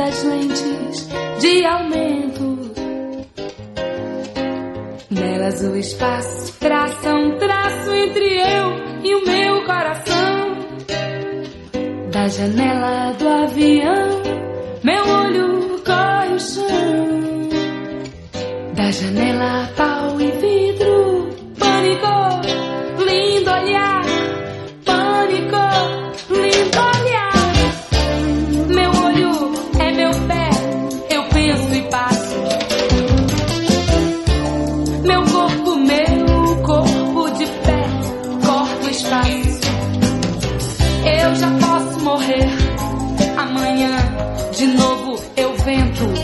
das lentes de aumento. Nelas o espaço traça um traço entre eu e o meu coração. Da janela do avião meu olho corre o chão. Da janela pau e vidro, pânico, lindo olhar. Pânico, lindo olhar. Meu olho é meu pé, eu penso e passo. Meu corpo de pé, corta o espaço. Eu já posso morrer. Amanhã, de novo, eu vento.